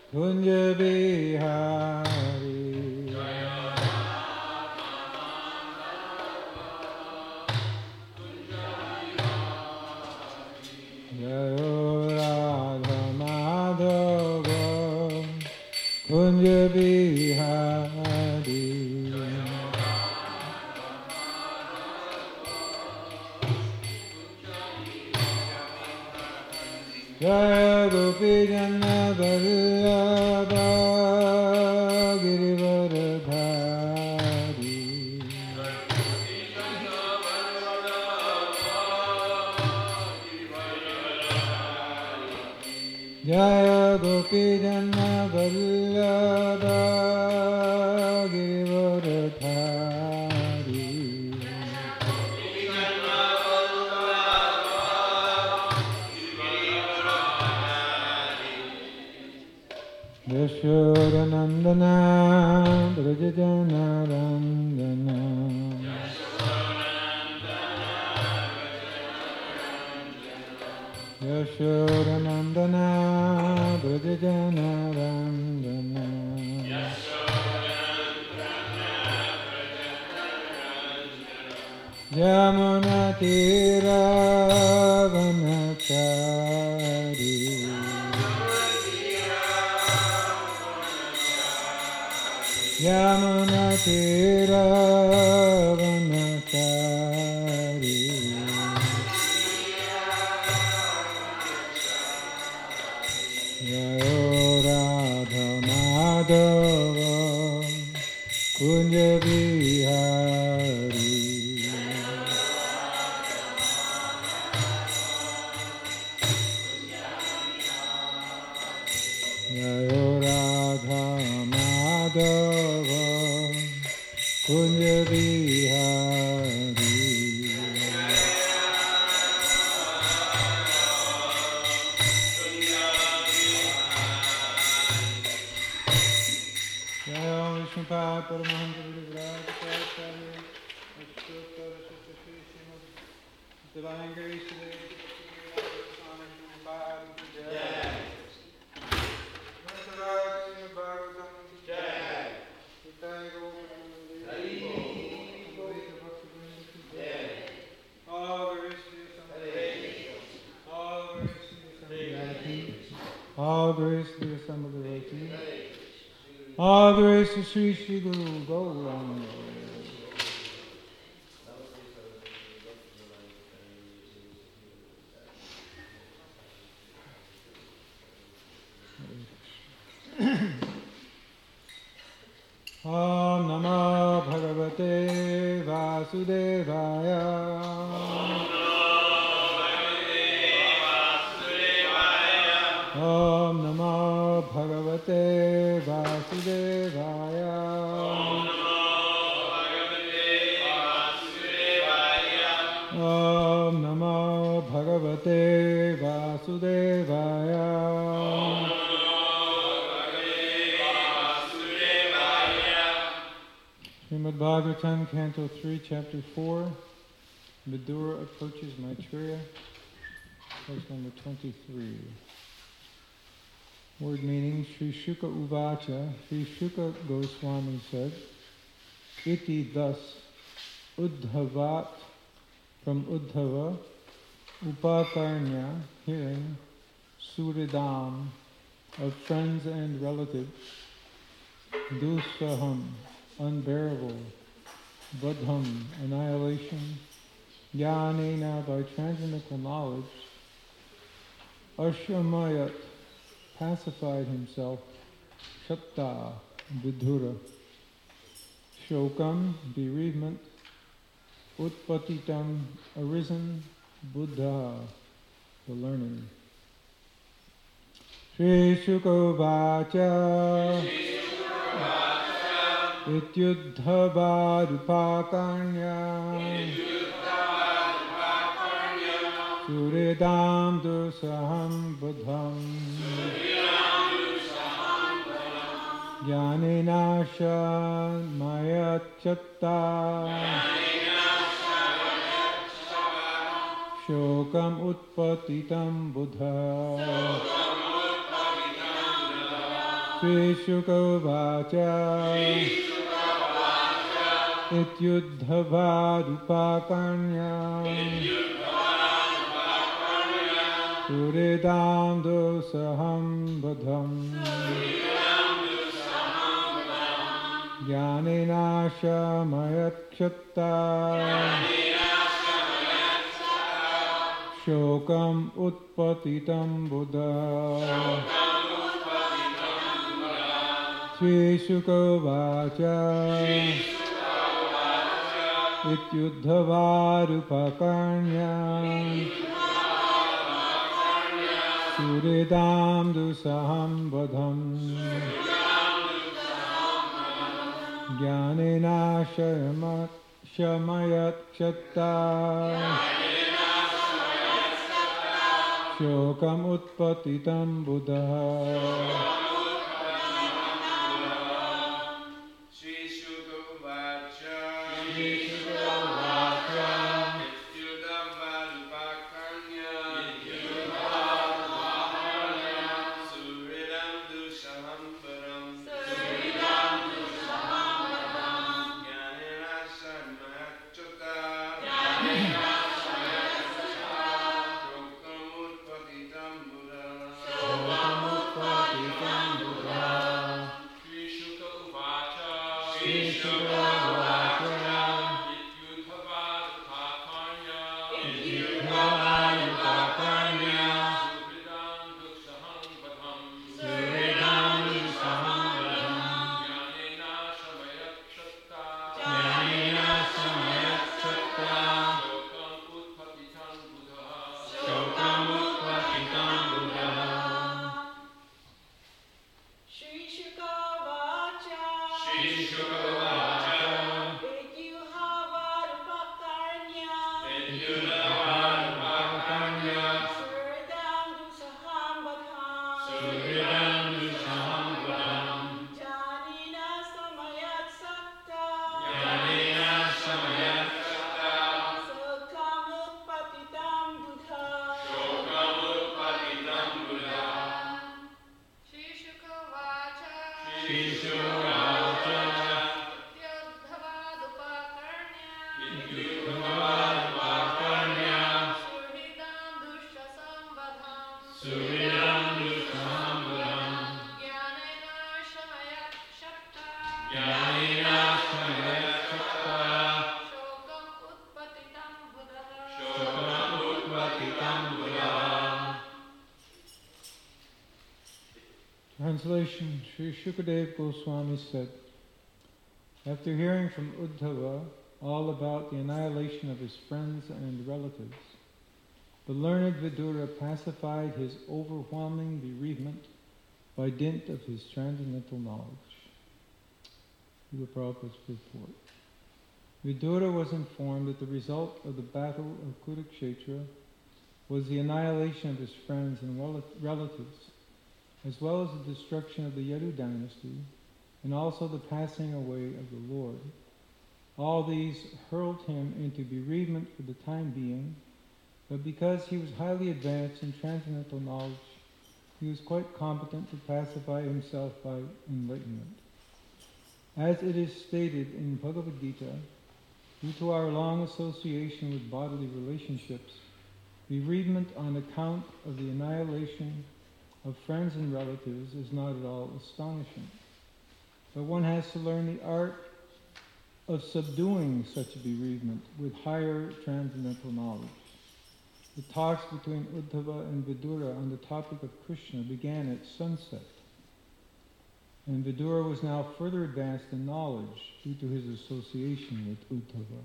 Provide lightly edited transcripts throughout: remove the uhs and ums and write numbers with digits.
Kunja Bihari. Jayo Radha Madhava Kunja Bihari. Jaya Gopi Jana Vallabha Girivardhari. Jaya Gopi Jana Vallabha Girivardhari. Yashodanandana Brajajana Randana. Yashodanandana Brajajana Randana. Yamuna Tira Vanachari. Yamuna Tira Vanachari. Jayo Radha Madhava Kunja Bihari. Jayo Radha Madhava Kunja Bihari. Jaya Vishnupada Paramahansa Vigraha Prabhupada Ashtotra Shri Srimad Divine Grace Today. All grace to the assembled devotees. All grace to Sri Sri Guru Gauranga. Om Namo Bhagavate Vasudevaya. Om Namo Bhagavate Vasudevaya. Om Namo Bhagavate Vasudevaya. Srimad Bhagavatam, Canto 3, Chapter 4. Vidura approaches Maitreya. Verse number 23. Word meaning, Sri Shuka Uvacha, Sri Shuka Goswami said, Iti thus, Uddhavat, from Uddhava, Upakarnya, hearing, Suridam, of friends and relatives, Dusaham, unbearable, Badham, annihilation, Yanena, by transcendental knowledge, Ashamayat, pacified himself, Shatta, Vidura, Shokam, bereavement, Utpatitam, arisen, Buddha, the learning. Shri Shukavacha, Ityuddhavadupakarnya, Suridam dusaham buddham, Jnanenasha mayachatta, Shokam utpatitam buddha. Sri Shukavacha Ityuddhavarupakarnya Suridam dosaham badham Jnanena shamayat kshatta Shokam utpatitam buddha Sri Shukavacha Ityuddhavarupakarnya Suridam dusaham badham Jnanena shamayat kshatta Shokam utpatitam buddha Translation. Sri Shukadev Goswami said, after hearing from Uddhava all about the annihilation of his friends and relatives, the learned Vidura pacified his overwhelming bereavement by dint of his transcendental knowledge. Srila Prabhupada's report. Vidura was informed that the result of the battle of Kurukshetra was the annihilation of his friends and relatives, as well as the destruction of the Yadu dynasty, and also the passing away of the Lord. All these hurled him into bereavement for the time being, but because he was highly advanced in transcendental knowledge, he was quite competent to pacify himself by enlightenment. As it is stated in Bhagavad Gita, due to our long association with bodily relationships, bereavement on account of the annihilation of friends and relatives is not at all astonishing. But one has to learn the art of subduing such a bereavement with higher transcendental knowledge. The talks between Uddhava and Vidura on the topic of Krishna began at sunset, and Vidura was now further advanced in knowledge due to his association with Uddhava.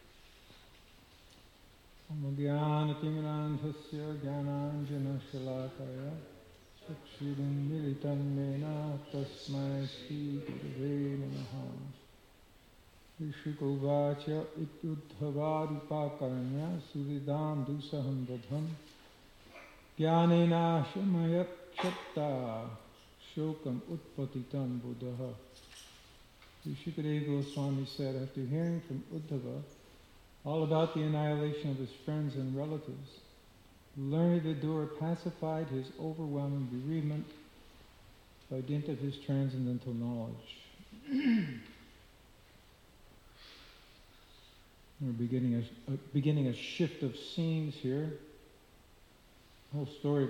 Jnana-timirandhasya jnananjana-shalakaya Chakshurum militam mena tasmai Sri Gurave namaha. Vishikuvacha ityuddhavarupakaranya suridam dusaham vadham jnanena shamayat kshatta shokam utpatitam buddha. Shukadeva Goswami said, after hearing from Uddhava all about the annihilation of his friends and relatives, the learned Vidura pacified his overwhelming bereavement by dint of his transcendental knowledge. We're beginning a shift of scenes here. The whole story of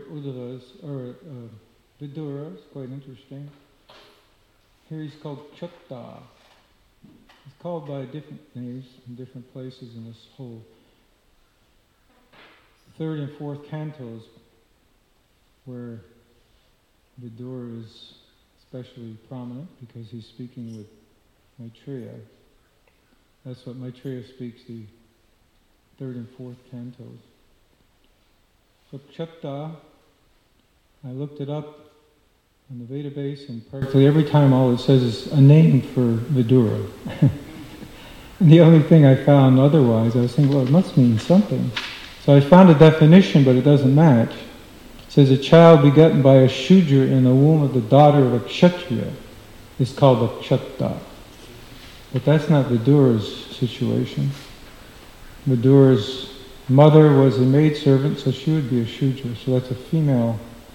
Vidura is quite interesting. Here he's called Chutta. He's called by different names in different places in this whole third and fourth cantos, where Vidura is especially prominent because he's speaking with Maitreya. That's what Maitreya speaks, the third and fourth cantos. So Chutta, I looked it up on the Vedabase, and practically every time all it says is a name for Vidura. And the only thing I found otherwise, I was thinking, well, it must mean something. So I found a definition, but it doesn't match. It says a child begotten by a Shudra in the womb of the daughter of a Kshatriya is called a Chutta. But that's not Vidura's situation. Vidura's mother was a maidservant, so she would be a Shudra. So that's a female,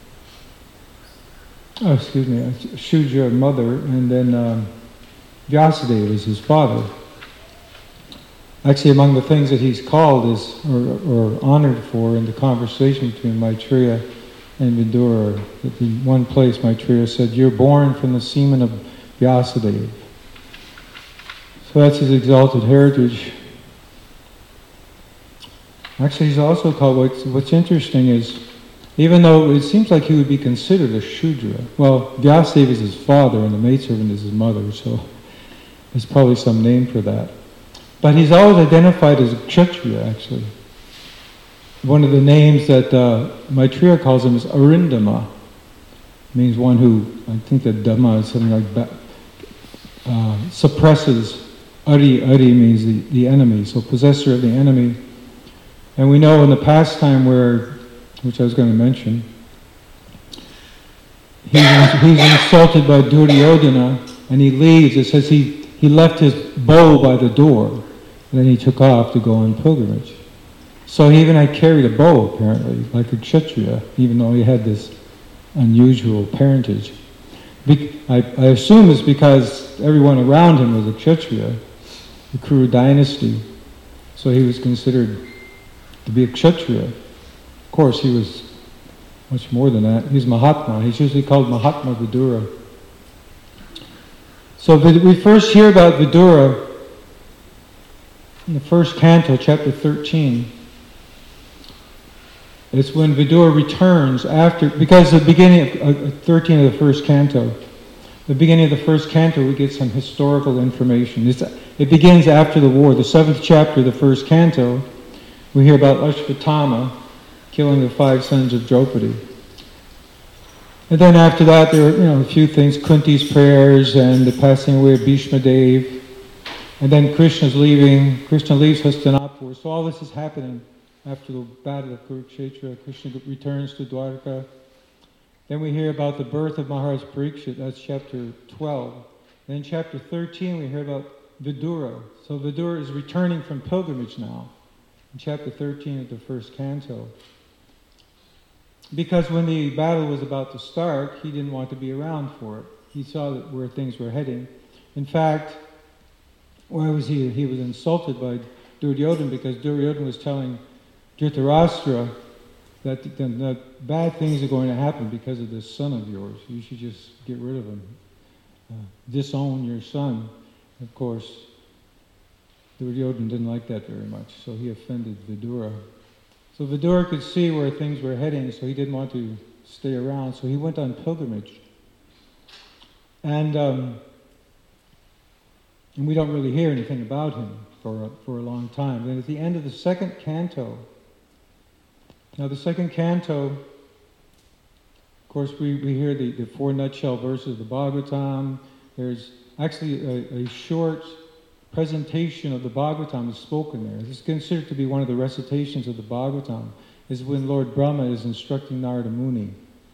a Shudra mother, and then Vyasadeva is his father. Actually, among the things that he's called is, or honored for in the conversation between Maitreya and Vidura, that in one place Maitreya said, "You're born from the semen of Vyasadeva." So that's his exalted heritage. Actually, he's also called, what's interesting is, even though it seems like he would be considered a Shudra, well, Vyasadeva is his father and the maidservant is his mother, so there's probably some name for that. But he's always identified as a Kshatriya, actually. One of the names that Maitreya calls him is Arindama. Means one who, I think that Dhamma is something like suppresses. Ari means the enemy, so possessor of the enemy. And we know in the pastime which I was going to mention, he's insulted by Duryodhana, and he leaves. It says he left his bow by the door, and then he took off to go on pilgrimage. So he even had carried a bow, apparently, like a Kshatriya, even though he had this unusual parentage. I assume it's because everyone around him was a Kshatriya, the Kuru dynasty, so he was considered to be a Kshatriya. Of course, he was much more than that. He's Mahatma. He's usually called Mahatma Vidura. So we first hear about Vidura in the first canto, chapter 13. It's when Vidura returns after, because the beginning of 13 of the first canto, the beginning of the first canto, we get some historical information. It begins after the war. The 7th chapter of the first canto, we hear about Ashvatthama killing the 5 sons of Draupadi. And then after that, there are a few things, Kunti's prayers and the passing away of Bhishma Dev. And then Krishna leaves Hastinapur. So all this is happening after the battle of Kurukshetra. Krishna returns to Dwarka. Then we hear about the birth of Maharaj Parikshit, that's chapter 12. Then in chapter 13 we hear about Vidura. So Vidura is returning from pilgrimage now, in chapter 13 of the first canto. Because when the battle was about to start, he didn't want to be around for it. He saw that where things were heading. In fact, why was he? He was insulted by Duryodhana because Duryodhana was telling Dhritarashtra that the bad things are going to happen because of this son of yours. You should just get rid of him. Disown your son. Of course, Duryodhana didn't like that very much, so he offended Vidura. So Vidura could see where things were heading, so he didn't want to stay around, so he went on pilgrimage. And we don't really hear anything about him for a long time. Then at the end of the second canto, now the second canto, of course we hear the 4 nutshell verses of the Bhagavatam. There's actually a short presentation of the Bhagavatam is spoken there. This is considered to be one of the recitations of the Bhagavatam, is when Lord Brahma is instructing Narada Muni.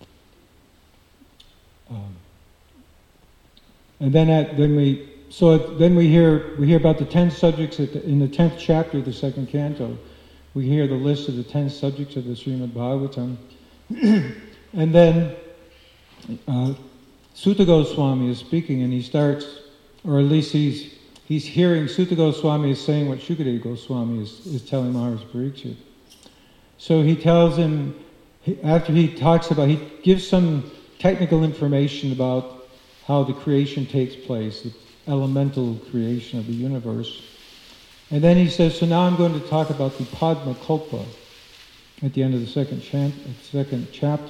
And then we hear about the 10 subjects in the 10th chapter of the second canto. We hear the list of the 10 subjects of the Srimad Bhagavatam. And then Sutta Goswami is speaking, and he starts, or at least he's hearing Sutta Goswami is saying what Shukadeva Goswami is telling Maharaj Pariksit. So he tells him, after he talks about, he gives some technical information about how the creation takes place, the elemental creation of the universe. And then he says, so now I'm going to talk about the Padma Kalpa at the end of the 10th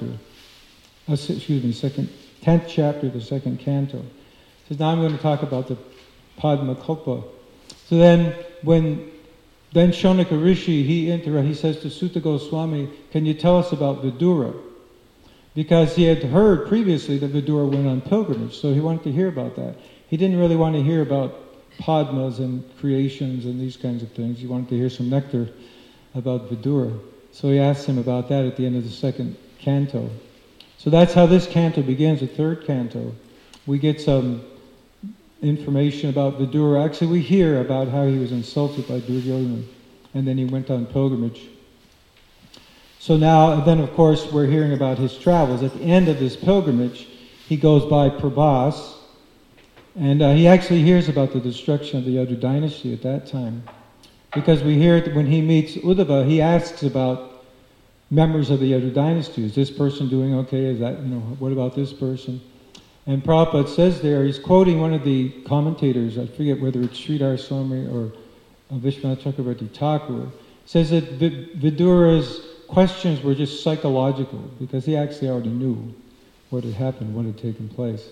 chapter, the second canto. He says, now I'm going to talk about the Padma Kalpa. So then Shonaka Rishi, he says to Sutta Goswami, can you tell us about Vidura? Because he had heard previously that Vidura went on pilgrimage, so he wanted to hear about that. He didn't really want to hear about Padmas and creations and these kinds of things. He wanted to hear some nectar about Vidura. So he asked him about that at the end of the second canto. So that's how this canto begins, the third canto. We get some information about Vidura. Actually, we hear about how he was insulted by Duryodhana, and then he went on pilgrimage. So now, then of course, we're hearing about his travels. At the end of this pilgrimage, he goes by Prabhas, and he actually hears about the destruction of the Yadu dynasty at that time. Because we hear that when he meets Uddhava, he asks about members of the Yadu dynasty. Is this person doing okay? Is that, what about this person? And Prabhupada says there, he's quoting one of the commentators, I forget whether it's Sridhar Swami or Vishwanath Chakravarti Thakur, says that Vidura's questions were just psychological, because he actually already knew what had happened, what had taken place.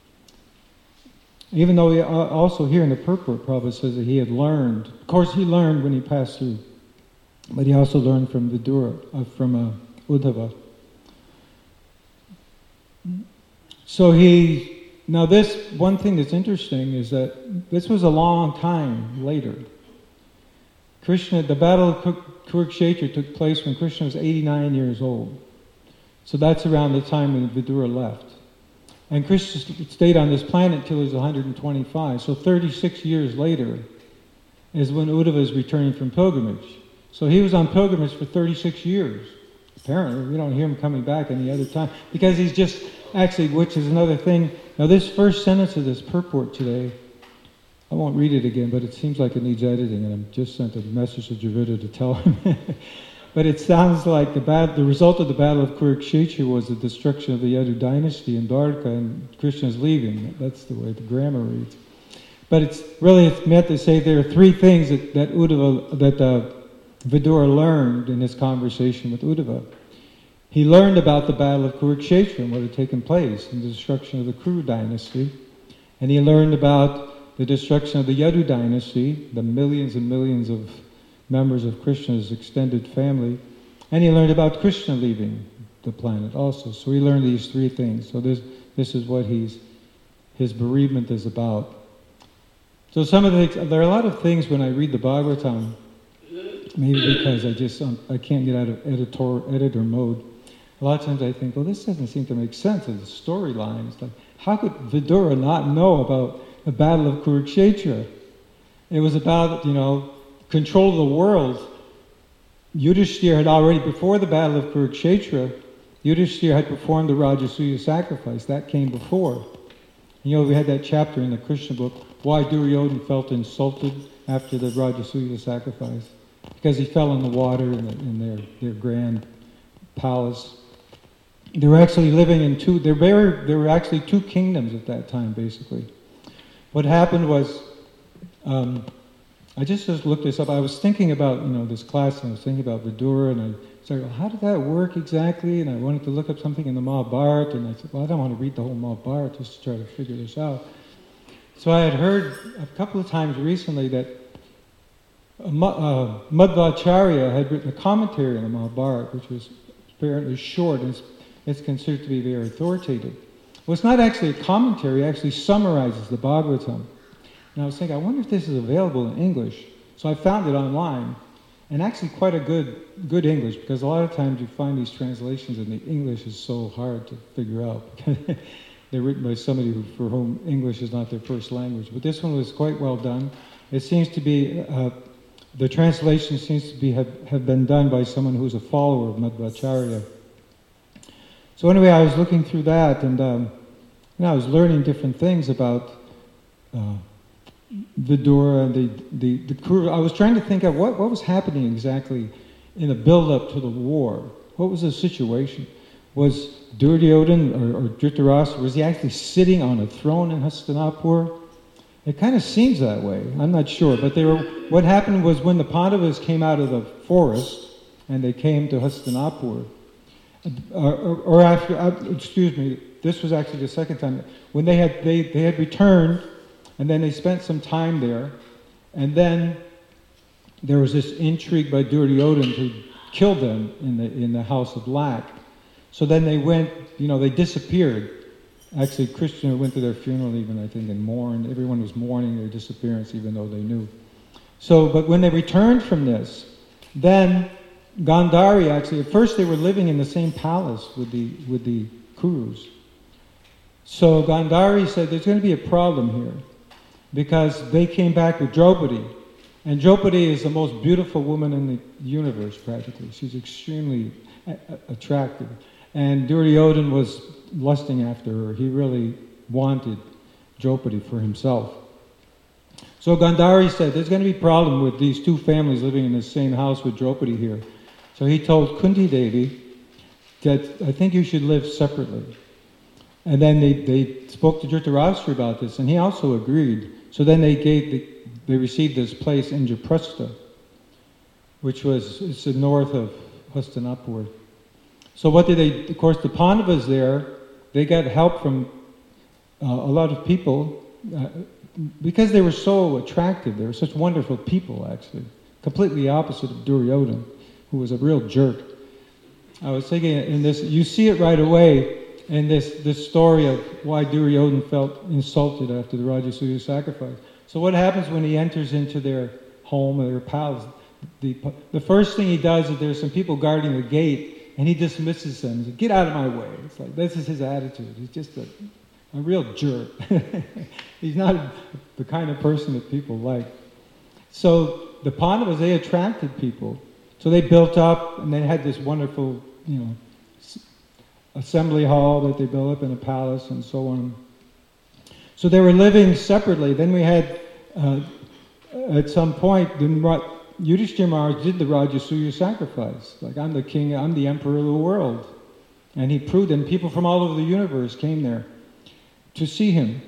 Even though we also here in the purport, Prabhupada says that he had learned. Of course, he learned when he passed through, but he also learned from Vidura, from Uddhava. So now this one thing that's interesting is that this was a long time later. The Battle of Kurukshetra took place when Krishna was 89 years old. So that's around the time when Vidura left. And Krishna stayed on this planet until he was 125. So 36 years later is when Uddhava is returning from pilgrimage. So he was on pilgrimage for 36 years. Apparently, we don't hear him coming back any other time. Because he's just, actually, which is another thing. Now this first sentence of this purport today, I won't read it again, but it seems like it needs editing, and I've just sent a message to Dravida to tell him. But it sounds like the result of the Battle of Kurukshetra was the destruction of the Yadu dynasty in Dwarka, and Krishna's leaving. That's the way the grammar reads. But it's meant to say there are three things that Vidura learned in his conversation with Uddhava. He learned about the Battle of Kurukshetra and what had taken place, and the destruction of the Kuru dynasty. And he learned about the destruction of the Yadu dynasty, the millions and millions of members of Krishna's extended family, and he learned about Krishna leaving the planet also. So he learned these three things. So this is what his bereavement is about. So there are a lot of things when I read the Bhagavatam, maybe because I can't get out of editor mode. A lot of times I think, well, this doesn't seem to make sense as a storyline. It's like, how could Vidura not know about the Battle of Kurukshetra? It was about, control of the world. Yudhishthira had already, before the Battle of Kurukshetra, Yudhishthira had performed the Rajasuya sacrifice. That came before. We had that chapter in the Krishna book, why Duryodhana felt insulted after the Rajasuya sacrifice. Because he fell in the water in their grand palace. They were actually living in there were actually two kingdoms at that time, basically. What happened was, I just looked this up. I was thinking about, this class, and I was thinking about Vidura, and I started, well, how did that work exactly? And I wanted to look up something in the Mahabharata, and I said, well, I don't want to read the whole Mahabharata just to try to figure this out. So I had heard a couple of times recently that Madhvacharya had written a commentary on the Mahabharata, which was apparently short, and it's considered to be very authoritative. Well, it's not actually a commentary, it actually summarizes the Bhagavatam. And I was thinking, I wonder if this is available in English. So I found it online, and actually quite a good English, because a lot of times you find these translations and the English is so hard to figure out. They're written by somebody for whom English is not their first language. But this one was quite well done. It seems to be, the translation seems to be have been done by someone who's a follower of Madhvacharya. So anyway, I was looking through that, and And I was learning different things about Vidura and the Kuru. I was trying to think of what was happening exactly in the build-up to the war. What was the situation? Was Duryodhana or Dhritarashtra, was he actually sitting on a throne in Hastinapur? It kind of seems that way. I'm not sure. But what happened was when the Pandavas came out of the forest and they came to Hastinapur, or after, excuse me, this was actually the second time, when they had returned, and then they spent some time there, and then there was this intrigue by Duryodhana to kill them in the house of Lak. So then they went, they disappeared. Actually, Krishna went to their funeral even, I think, and mourned. Everyone was mourning their disappearance, even though they knew. So, but when they returned from this, then Gandhari actually, at first they were living in the same palace with the Kurus. So Gandhari said, there's going to be a problem here, because they came back with Draupadi. And Draupadi is the most beautiful woman in the universe, practically. She's extremely attractive. And Duryodhana was lusting after her. He really wanted Draupadi for himself. So Gandhari said, there's going to be a problem with these two families living in the same house with Draupadi here. So he told Kunti Devi that, I think you should live separately. And then they spoke to Dhritarashtra about this, and he also agreed. So then they received this place, Indraprastha, which it's the north of Hastinapur. So what did they, of course, the Pandavas there, they got help from a lot of people, because they were so attractive. They were such wonderful people, actually. Completely opposite of Duryodhana, who was a real jerk. I was thinking in this, you see it right away in this story of why Duryodhana felt insulted after the Rajasuya sacrifice. So what happens when he enters into their home or their palace? The first thing he does is there's some people guarding the gate, and he dismisses them. He says, get out of my way. It's like, this is his attitude. He's just a real jerk. He's not the kind of person that people like. So the Pandavas, they attracted people. So they built up, and they had this wonderful, assembly hall that they built up in a palace and so on. So they were living separately. Then we had, at some point, Yudhishthira Maharaj did the Rajasuya sacrifice. Like, I'm the king, I'm the emperor of the world. And he proved, and people from all over the universe came there to see him.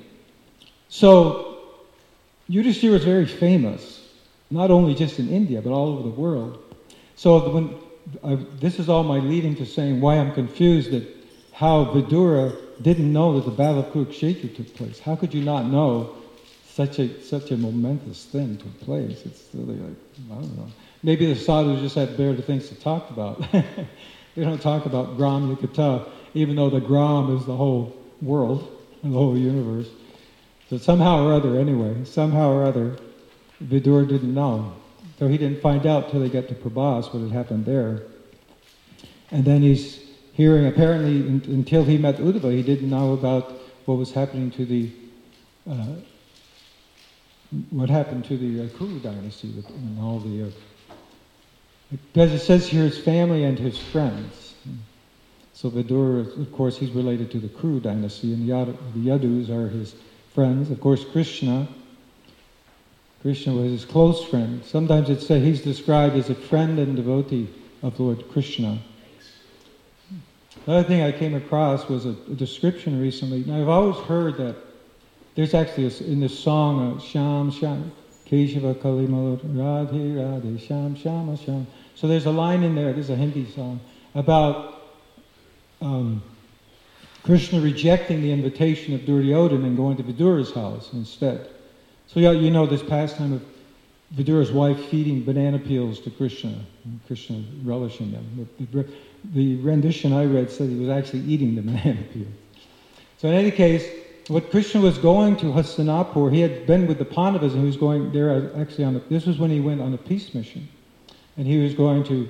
So Yudhishthira was very famous, not only just in India, but all over the world. So this is all my leading to saying why I'm confused at how Vidura didn't know that the Battle of Kurukshetra took place. How could you not know such a momentous thing took place? It's really like, I don't know. Maybe the sadhus just had better things to talk about. They don't talk about Gram Yukata, even though the Gram is the whole world and the whole universe. So somehow or other, Vidura didn't know. So he didn't find out till they got to Prabhas what had happened there. And then he's hearing, apparently, until he met Uddhava, he didn't know about what was happening to the Kuru dynasty and all the. Because it says here his family and his friends. So Vidura, of course, he's related to the Kuru dynasty, and the Yadus are his friends. Of course, Krishna was his close friend. Sometimes it's said he's described as a friend and devotee of Lord Krishna. The other thing I came across was a description recently. Now, I've always heard that there's actually, in this song, Sham, Sham, Keshava Kalimala, Radhe, Radhe, Sham, Shama, Sham. So there's a line in there, this is a Hindi song, about Krishna rejecting the invitation of Duryodhana and going to Vidura's house instead. So you know this pastime of Vidura's wife feeding banana peels to Krishna, and Krishna relishing them. The rendition I read said he was actually eating the banana peel. So in any case, what Krishna was going to Hastinapur, he had been with the Pandavas and he was going there actually this was when he went on a peace mission. And he was going to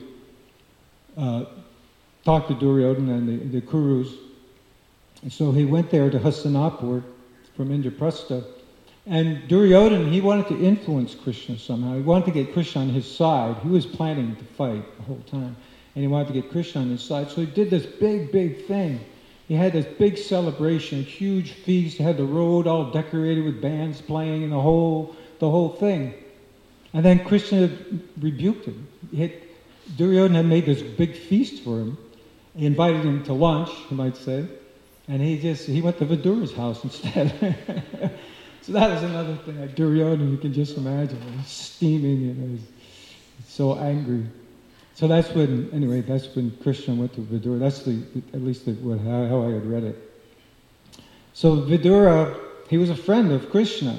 talk to Duryodhana and the Kurus. And so he went there to Hastinapur from Indraprastha. And Duryodhana, he wanted to influence Krishna somehow. He wanted to get Krishna on his side. He was planning to fight the whole time. And he wanted to get Krishna on his side. So he did this big, big thing. he had this big celebration, a huge feast, had the road all decorated with bands playing and the whole thing. And then Krishna rebuked him. Duryodhana had made this big feast for him. He invited him to lunch, you might say, and he went to Vidura's house instead. So that was another thing. Like Duryodhana, you can just imagine, he's steaming, he's so angry. So that's when Krishna went to Vidura. That's how I had read it. So Vidura, he was a friend of Krishna.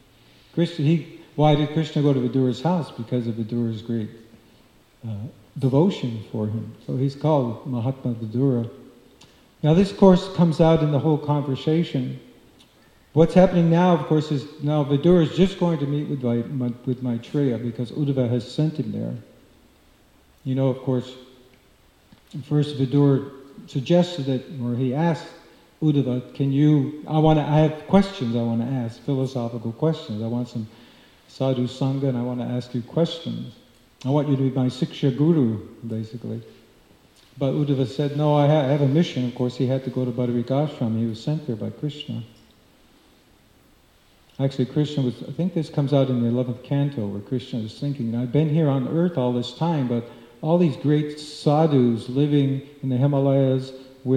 Why did Krishna go to Vidura's house? Because of Vidura's great devotion for him. So he's called Mahatma Vidura. Now this, of course, comes out in the whole conversation. What's happening now, of course, is now Vidura is just going to meet with Maitreya because Uddhava has sent him there. You know, of course, first Vidura suggested that, or he asked Uddhava, I have questions I want to ask, philosophical questions. I want some sadhu sangha and I want to ask you questions. I want you to be my Siksha Guru, basically. But Uddhava said, no, I have a mission. Of course, he had to go to Badarika-ashram. He was sent there by Krishna. Actually, I think this comes out in the 11th canto, where Krishna is thinking, I've been here on earth all this time, but all these great sadhus living in the Himalayas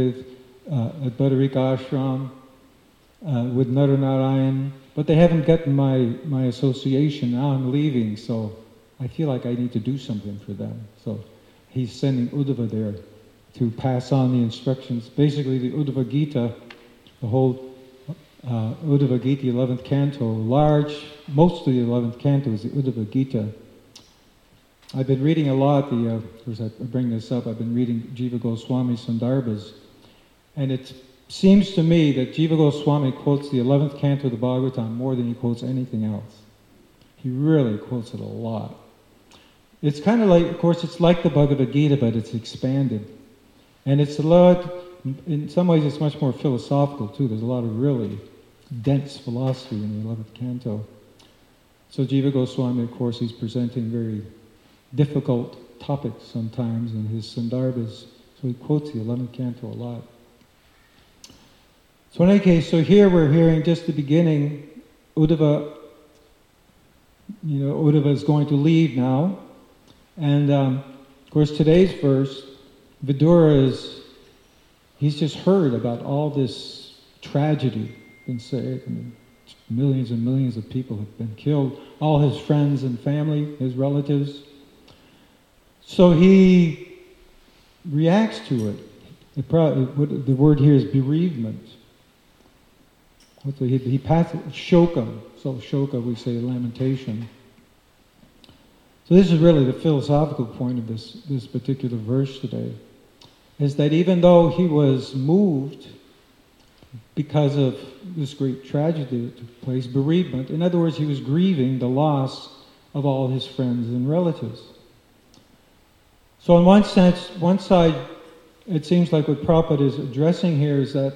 at Badarika-ashram, with Naranarayan, but they haven't gotten my association. Now I'm leaving, so I feel like I need to do something for them. So he's sending Uddhava there to pass on the instructions. Basically, the Uddhava Gita, the whole Uddhava Gita, 11th canto, most of the 11th canto is the Uddhava Gita. I've been reading a lot, of course I bring this up, I've been reading Jiva Goswami Sandarbhas, and it seems to me that Jiva Goswami quotes the 11th canto of the Bhagavatam more than he quotes anything else. He really quotes it a lot. It's kind of like, of course, it's like the Bhagavad Gita, but it's expanded. And it's in some ways it's much more philosophical too. There's a lot of really dense philosophy in the 11th canto. So Jiva Goswami, of course, he's presenting very difficult topics sometimes in his Sandarbhas. So he quotes the 11th canto a lot. So in any case, so here we're hearing just the beginning, Uddhava is going to leave now. And of course today's verse, Vidura he's just heard about all this tragedy been said. I mean, millions and millions of people have been killed, all his friends and family, his relatives. So he reacts to it. The word here is bereavement. He passes shoka. So shoka, we say lamentation. So this is really the philosophical point of this particular verse today, is that even though he was moved because of this great tragedy that took place, bereavement, in other words, he was grieving the loss of all his friends and relatives. So in one side, it seems like what Prabhupada is addressing here is that,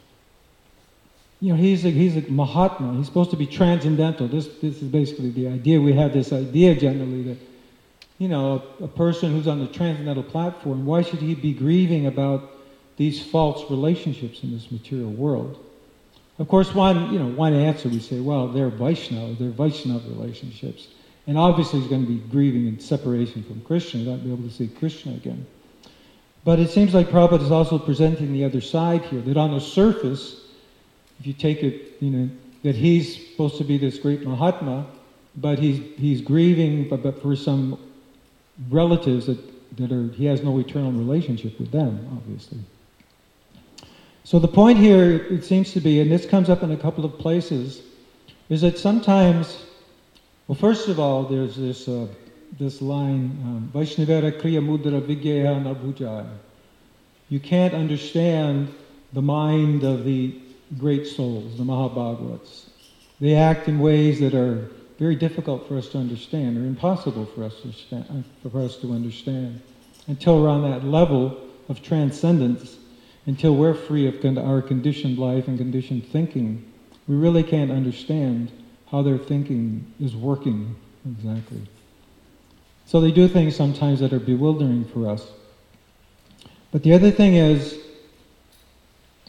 he's a Mahatma. He's supposed to be transcendental. This is basically the idea. We have this idea generally that, a person who's on the transcendental platform, why should he be grieving about these false relationships in this material world? Of course, one answer we say, well, they're Vaishnava relationships. And obviously he's going to be grieving in separation from Krishna, not be able to see Krishna again. But it seems like Prabhupada is also presenting the other side here, that on the surface, if you take it, that he's supposed to be this great Mahatma, but he's grieving but for some relatives that he has no eternal relationship with them, obviously. So the point here, it seems to be, and this comes up in a couple of places, is that sometimes, well, first of all, there's this line, Vaishnavara kriya mudra vigyeha nabhujaya. You can't understand the mind of the great souls, the Mahabhagavats. They act in ways that are very difficult for us to understand, or impossible for us to understand, until we're on that level of transcendence, until we're free of our conditioned life and conditioned thinking. We really can't understand how their thinking is working exactly. So they do things sometimes that are bewildering for us. But the other thing is,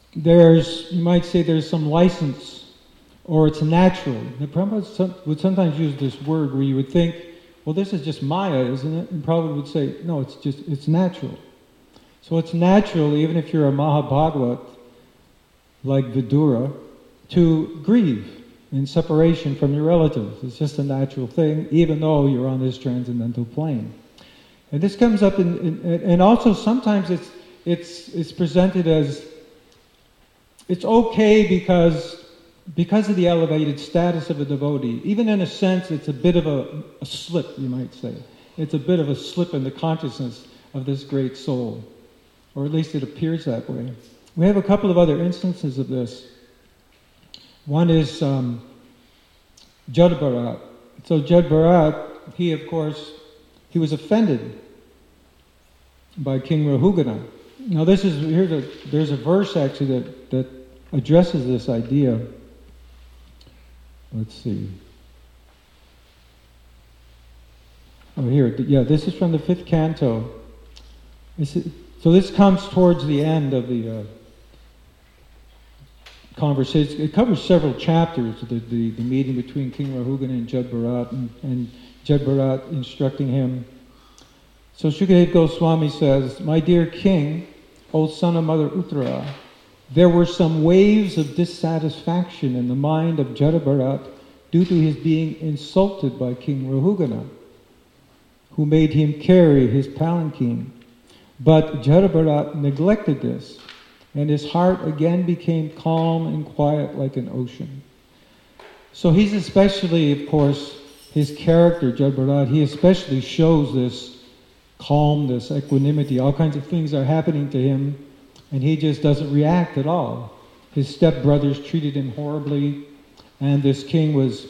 you might say there's some license, or it's natural. The Prabhupada would sometimes use this word where you would think, well, this is just Maya, isn't it? And Prabhupada would say, no, it's natural. So it's natural, even if you're a Mahabhagavat, like Vidura, to grieve in separation from your relatives. It's just a natural thing, even though you're on this transcendental plane. And this comes up and also sometimes it's presented as it's okay because of the elevated status of a devotee. Even in a sense, it's a bit of a slip, you might say. It's a bit of a slip in the consciousness of this great soul, or at least it appears that way. We have a couple of other instances of this. One is Jad Bharat. So Jad Bharat, he was offended by King Rahugana. Now there's a verse actually that addresses this idea. Let's see. Oh, here, yeah, this is from the 5th canto. So this comes towards the end of the conversation. It covers several chapters, the meeting between King Rahugana and Jad Bharat, and Jad Bharat instructing him. So Shukadeva Goswami says, "My dear king, O son of Mother Uttara, there were some waves of dissatisfaction in the mind of Jad Bharat due to his being insulted by King Rahugana, who made him carry his palanquin. But Jad Bharat neglected this, and his heart again became calm and quiet like an ocean." So he's especially, of course, his character, Jad Bharat, he especially shows this calmness, equanimity, all kinds of things are happening to him, and he just doesn't react at all. His stepbrothers treated him horribly, and this king was,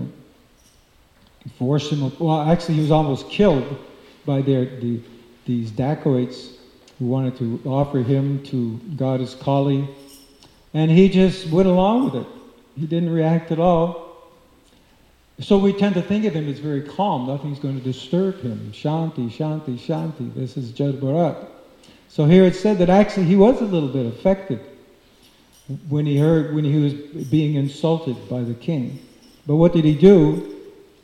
forced him. Well, actually, he was almost killed by these dacoits who wanted to offer him to Goddess Kali, and he just went along with it. He didn't react at all. So we tend to think of him as very calm. Nothing's going to disturb him. Shanti, shanti, shanti. This is Jad Bharat. So here it's said that actually he was a little bit affected when he was being insulted by the king. But what did he do?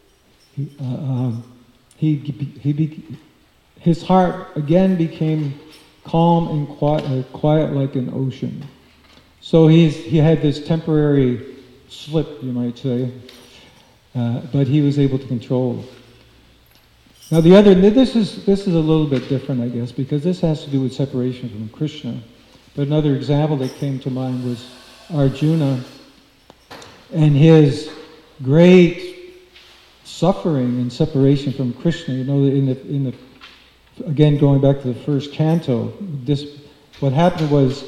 His heart again became calm and quiet like an ocean. So he had this temporary slip, you might say, but he was able to control. Now this is a little bit different, I guess, because this has to do with separation from Krishna. But another example that came to mind was Arjuna and his great suffering and separation from Krishna. Again, going back to the 1st canto, what happened was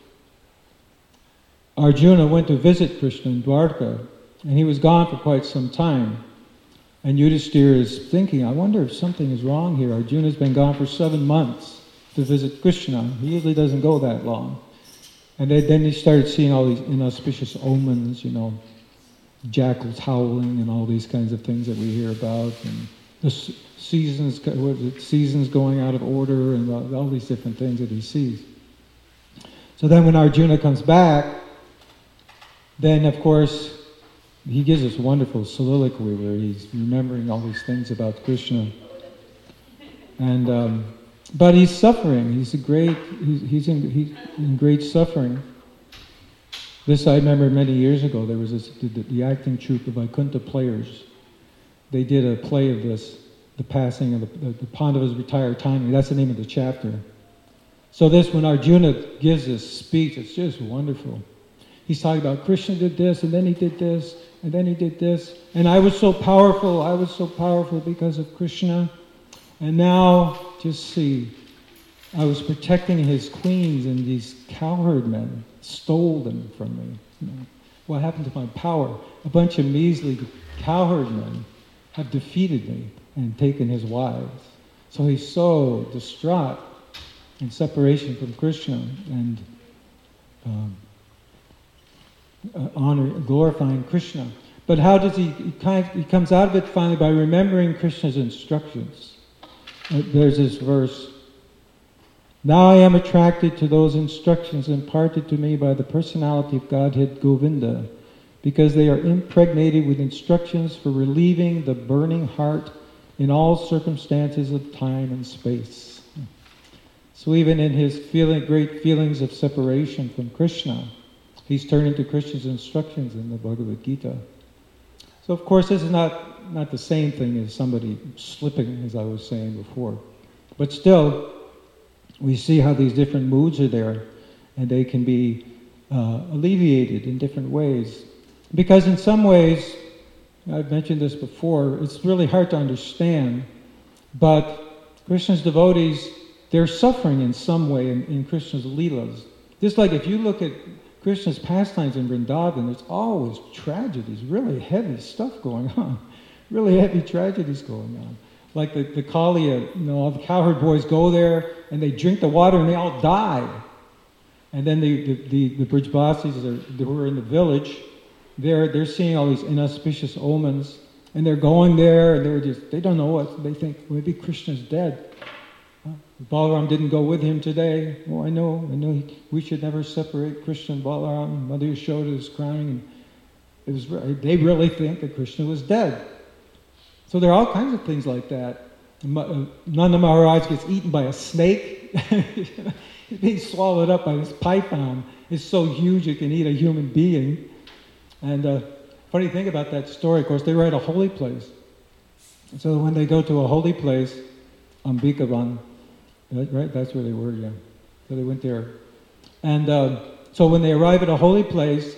Arjuna went to visit Krishna in Dwarka, and he was gone for quite some time. And Yudhishthira is thinking, I wonder if something is wrong here. Arjuna's been gone for 7 months to visit Krishna. He usually doesn't go that long. And then he started seeing all these inauspicious omens, jackals howling and all these kinds of things that we hear about, and the seasons going out of order, and all these different things that he sees. So then when Arjuna comes back, then of course he gives this wonderful soliloquy where he's remembering all these things about Krishna. And but he's suffering. He's in great suffering. This I remember many years ago. There was the acting troupe of Vaikuntha Players. They did a play of this, the passing of the Pandavas' retired timing. That's the name of the chapter. So when Arjuna gives this speech, it's just wonderful. He's talking about Krishna did this, and then he did this, and then he did this, and I was so powerful because of Krishna, and now, just see, I was protecting his queens, and these cowherd men stole them from me. What happened to my power? A bunch of measly cowherd men have defeated me and taken his wives. So he's so distraught in separation from Krishna and glorifying Krishna. But how does he comes out of it finally by remembering Krishna's instructions. There's this verse, Now I am attracted to those instructions imparted to me by the personality of Godhead Govinda, because they are impregnated with instructions for relieving the burning heart in all circumstances of time and space. So even in his great feelings of separation from Krishna, he's turning to Krishna's instructions in the Bhagavad Gita. So of course this is not the same thing as somebody slipping, as I was saying before. But still, we see how these different moods are there, and they can be alleviated in different ways. Because in some ways, I've mentioned this before, it's really hard to understand, but Krishna's devotees, they're suffering in some way in Krishna's Leelas. Just like if you look at Krishna's pastimes in Vrindavan, there's always tragedies, really heavy stuff going on. Really heavy tragedies going on. Like the Kaliya, all the cowherd boys go there and they drink the water and they all die. And then the Brijbasis who are in the village, they're seeing all these inauspicious omens, and they're going there and they don't know what, they think maybe Krishna's dead. Balaram didn't go with him today. Oh, I know we should never separate Krishna and Balaram. Mother Yashoda is crying, and they really think that Krishna was dead. So there are all kinds of things like that. Nanda Maharaj gets eaten by a snake. He's being swallowed up by this python. It's so huge it can eat a human being. And funny thing about that story, of course, they were at a holy place. So when they go to a holy place, Ambikavan, right? That's where they were, yeah. So they went there. And so when they arrive at a holy place,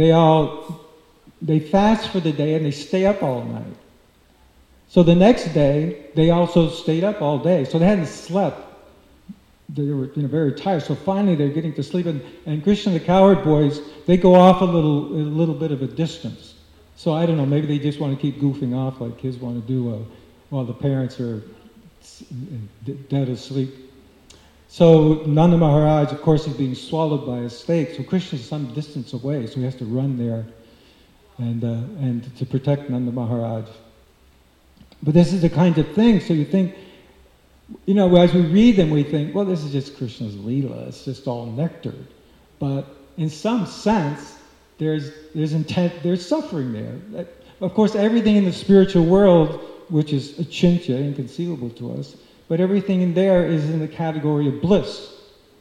they fast for the day and they stay up all night. So the next day, they also stayed up all day. So they hadn't slept. They were very tired. So finally they're getting to sleep. And Krishna and the cowherd boys, they go off a little bit of a distance. So I don't know, maybe they just want to keep goofing off like kids want to do while the parents are dead asleep. So Nanda Maharaj, of course, is being swallowed by a snake. So Krishna's some distance away, so he has to run there and to protect Nanda Maharaj. But this is the kind of thing, so you think, as we read them, we think, well, this is just Krishna's Leela, it's just all nectar. But in some sense, there's suffering there. Of course, everything in the spiritual world, which is achintya, inconceivable to us, but everything in there is in the category of bliss.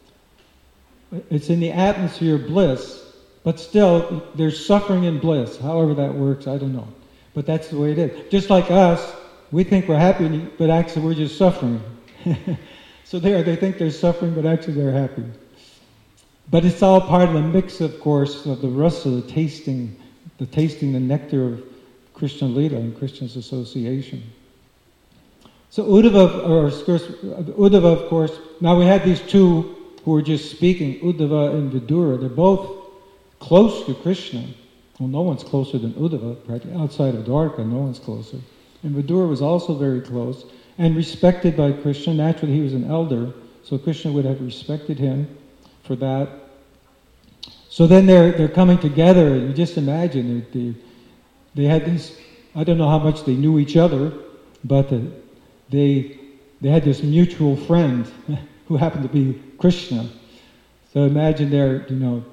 It's in the atmosphere of bliss, but still, there's suffering in bliss. However that works, I don't know. But that's the way it is. Just like us, we think we're happy, but actually we're just suffering. So they think they're suffering, but actually they're happy. But it's all part of the mix, of course, of the rasa, the tasting the nectar of Krishna Lila and Krishna's association. So Uddhava, of course, now we had these two who were just speaking, Uddhava and Vidura. They're both close to Krishna. Well, no one's closer than Uddhava, practically. Outside of Dwarka, no one's closer. And Vidura was also very close and respected by Krishna. Naturally, he was an elder, so Krishna would have respected him for that. So then they're coming together, and you just imagine they had these. I don't know how much they knew each other, but they had this mutual friend who happened to be Krishna. So imagine they're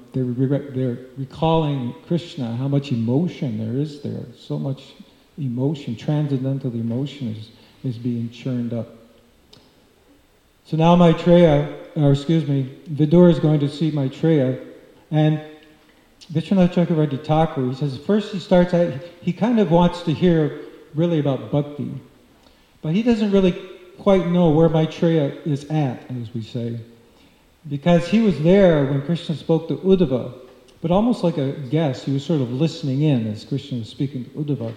recalling Krishna, how much emotion there is there. So much emotion, transcendental emotion is being churned up. So now Vidura is going to see Maitreya, and Vishwanath Chakravarti Thakur, he says, first he kind of wants to hear really about bhakti, but he doesn't really quite know where Maitreya is at, as we say, because he was there when Krishna spoke to Uddhava, but almost like a guest. He was sort of listening in as Krishna was speaking to Uddhava.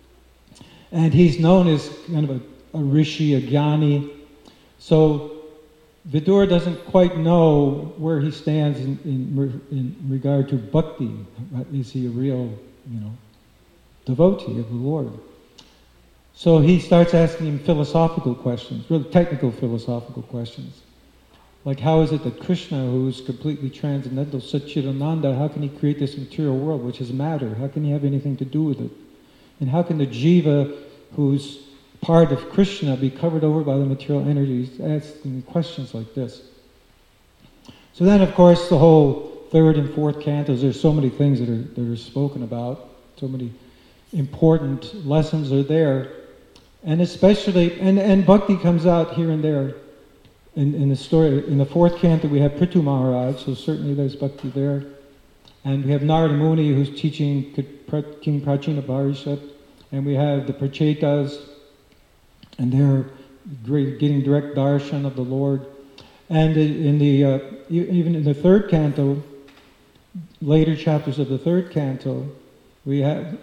And he's known as kind of a rishi, a jnani. So Vidura doesn't quite know where he stands in regard to bhakti. Is he a real, devotee of the Lord? So he starts asking him philosophical questions, really technical philosophical questions. Like, how is it that Krishna, who is completely transcendental, Satchidananda, how can he create this material world, which is matter? How can he have anything to do with it? And how can the jiva, who's part of Krishna, be covered over by the material energies? Asking questions like this. So then, of course, the whole third and fourth cantos, there's so many things that are spoken about, so many important lessons are there. And especially, and bhakti comes out here and there in the story. In the fourth canto, we have Prithu Maharaj, so certainly there's bhakti there. And we have Narada Muni, who's teaching King Prachina Parishad. And we have the Prachetas, and they're getting direct darshan of the Lord. And even in the third canto, later chapters of the third canto, we have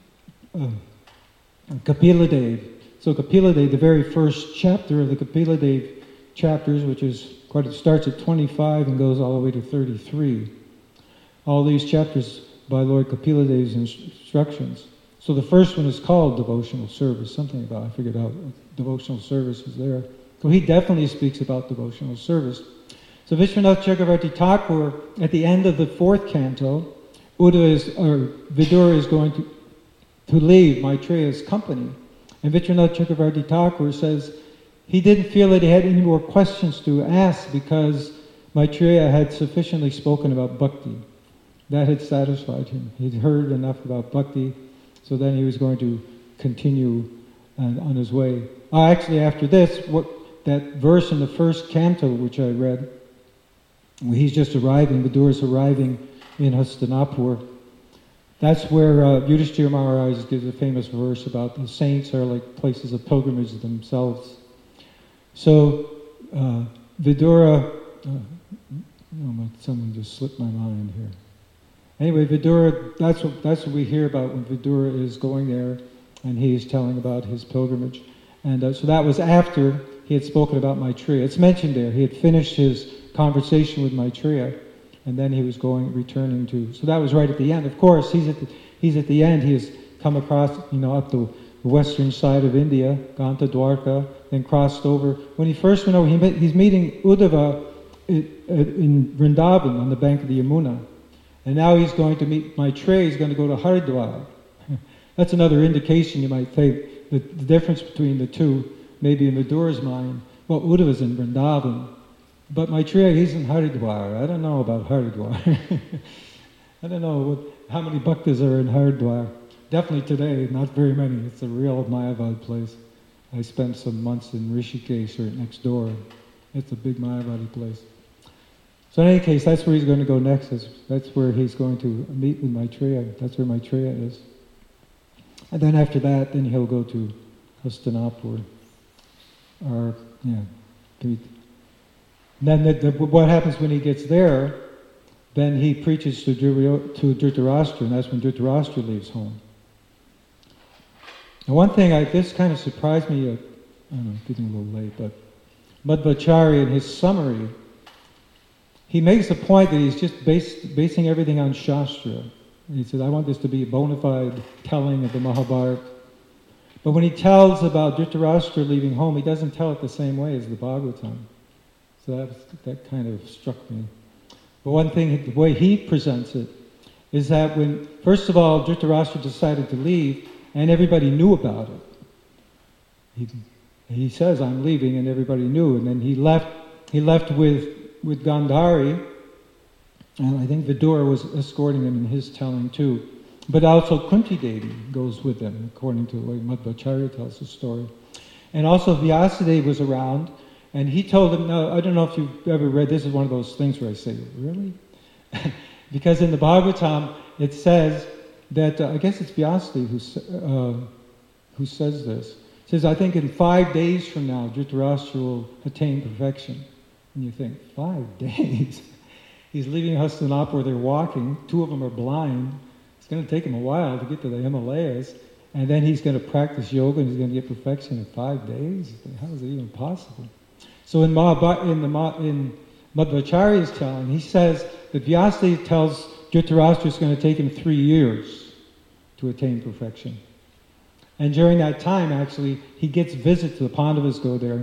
Kapila Dev. So Kapila Dev, the very first chapter of the Kapila Dev chapters, which is it starts at 25 and goes all the way to 33. All these chapters by Lord Kapila Dev's instructions. So the first one is called devotional service, something about, I figured out, devotional service is there. So he definitely speaks about devotional service. So Vishwanath Chakravarti Thakur, at the end of the fourth canto, Vidura is going to leave Maitreya's company. And Vishwanath Chakravarti Thakur says he didn't feel that he had any more questions to ask because Maitreya had sufficiently spoken about bhakti. That had satisfied him. He'd heard enough about bhakti, so then he was going to continue on his way. Actually, after this, that verse in the first canto, which I read, he's just arriving, Vidura's arriving in Hastinapur. That's where Yudhishthira Maharaj gives a famous verse about the saints are like places of pilgrimage themselves. So Vidura, someone just slipped my mind here. Anyway, Vidura, that's what we hear about when Vidura is going there, and he is telling about his pilgrimage. And so that was after he had spoken about Maitreya. It's mentioned there. He had finished his conversation with Maitreya, and then he was returning to. So that was right at the end. Of course, he's at the end. He has come across, up the western side of India, gone to Dwarka, then crossed over. When he first went over, he's meeting Uddhava in Vrindavan on the bank of the Yamuna. And now he's going to meet Maitreya, he's going to go to Haridwar. That's another indication, you might think, the difference between the two, maybe in Vidura's mind. Well, Uddhava's in Vrindavan, but Maitreya, he's in Haridwar. I don't know about Haridwar. I don't know how many bhaktas are in Haridwar. Definitely today, not very many. It's a real Mayavad place. I spent some months in Rishikesh, right next door. It's a big Mayavadi place. So in any case, that's where he's going to go next. That's where he's going to meet with Maitreya. That's where Maitreya is. And then after that, then he'll go to Hastinapur. Then what happens when he gets there, then he preaches to Dhritarashtra, and that's when Dhritarashtra leaves home. And one thing, this kind of surprised me, I don't know, getting a little late, but Madhvacharya in his summary, he makes a point that he's just basing everything on Shastra. He says, I want this to be a bona fide telling of the Mahabharata. But when he tells about Dhritarashtra leaving home, he doesn't tell it the same way as the Bhagavatam. So that kind of struck me. But one thing, the way he presents it, is that when, first of all, Dhritarashtra decided to leave, and everybody knew about it. He says, I'm leaving, and everybody knew. And then he left with Gandhari, and I think Vidura was escorting him in his telling too. But also Kunti Devi goes with them, according to the way Madhvacharya tells the story. And also Vyasadeva was around, and he told them, now, I don't know if you've ever read, this is one of those things where I say, really? Because in the Bhagavatam, it says that, I guess it's Vyasadeva who says this. It says, I think in 5 days from now, Dhritarashtra will attain perfection. And you think, 5 days? He's leaving Hastinapur, they're walking, 2 of them are blind. It's going to take him a while to get to the Himalayas, and then he's going to practice yoga and he's going to get perfection in 5 days? How is it even possible? So in Madhvacharya's telling, he says that Vyasadeva tells Dhritarashtra it's going to take him 3 years to attain perfection. And during that time, actually, he gets visits, the Pandavas go there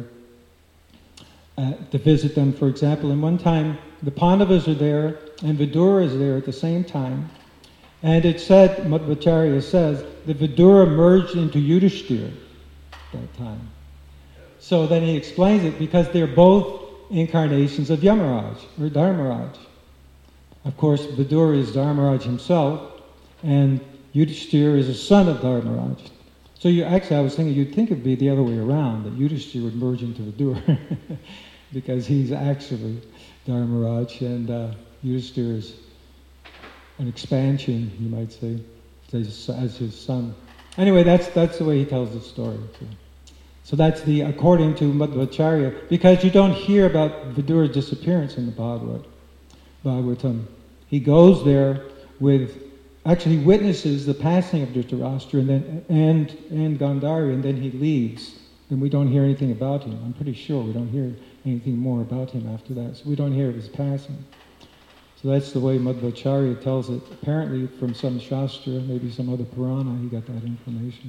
to visit them, for example. And one time, the Pandavas are there, and Vidura is there at the same time. And it said, Madhvacharya says, that Vidura merged into Yudhishthira at that time. So then he explains it, because they're both incarnations of Yamaraj or Dharmaraj. Of course, Vidura is Dharmaraj himself, and Yudhishthira is a son of Dharmaraj. So I was thinking you'd think it'd be the other way around, that Yudhishthira would merge into Vidura, because he's actually Dharmaraj, and Yudhishthira is an expansion, you might say, as his son. Anyway, that's the way he tells the story. So that's according to Madhvacharya, because you don't hear about Vidura's disappearance in the Bhagavatam. He goes there actually witnesses the passing of Dhritarashtra and Gandhari, and then he leaves. And we don't hear anything about him. I'm pretty sure we don't hear anything more about him after that. So we don't hear of his passing. So that's the way Madhvacharya tells it. Apparently from some Shastra, maybe some other Purana, he got that information.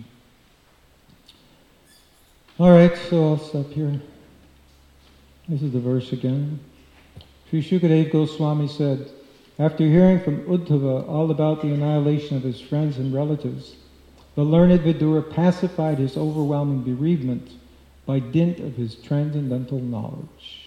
All right, so I'll stop here. This is the verse again. Sri Shukadeva Goswami said, after hearing from Uddhava all about the annihilation of his friends and relatives, the learned Vidura pacified his overwhelming bereavement by dint of his transcendental knowledge.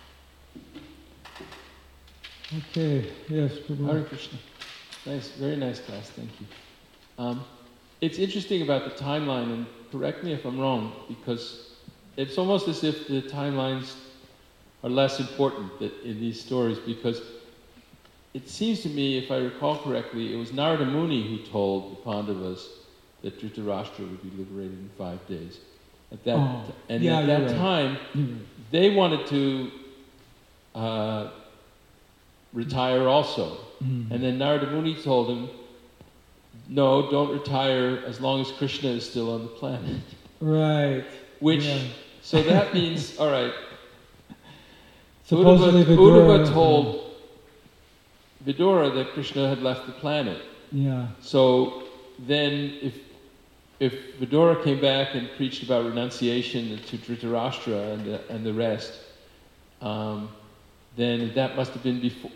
Okay, yes, Prabhu. Hare Krishna. Nice, very nice class, thank you. It's interesting about the timeline, and correct me if I'm wrong, because it's almost as if the timelines are less important in these stories, because it seems to me, if I recall correctly, it was Narada Muni who told the Pandavas that Dhritarashtra would be liberated in 5 days. At that time, they wanted to retire also. Mm. And then Narada Muni told him, no, don't retire as long as Krishna is still on the planet. Right. So that means, all right, supposedly Uddhava told Vidura that Krishna had left the planet. Yeah. So then if Vidura came back and preached about renunciation to Dhritarashtra and the rest, then that must have been before,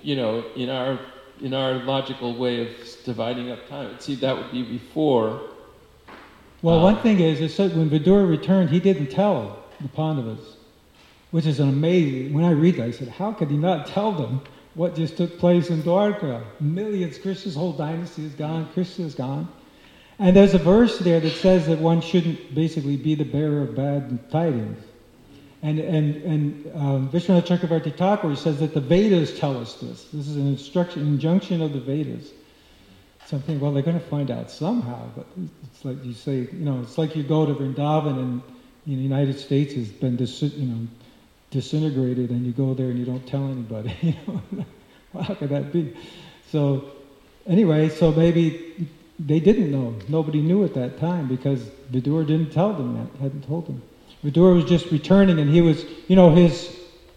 in our logical way of dividing up time. See, that would be before. Well, one thing is that when Vidura returned, he didn't tell the Pandavas, which is an amazing. When I read that, I said, how could he not tell them what just took place in Dwarka? Millions, Krishna's whole dynasty is gone, Krishna is gone. And there's a verse there that says that one shouldn't basically be the bearer of bad tidings. And Vishwanath Chakravarti Thakur says that the Vedas tell us this. This is an injunction of the Vedas. Something, well, they're going to find out somehow, but it's like you say, it's like you go to Vrindavan and the United States has been disintegrated, and you go there and you don't tell anybody. Well, how could that be? So anyway, so maybe they didn't know. Nobody knew at that time because Vidura didn't tell them that, hadn't told them. Vidura was just returning, and he was, his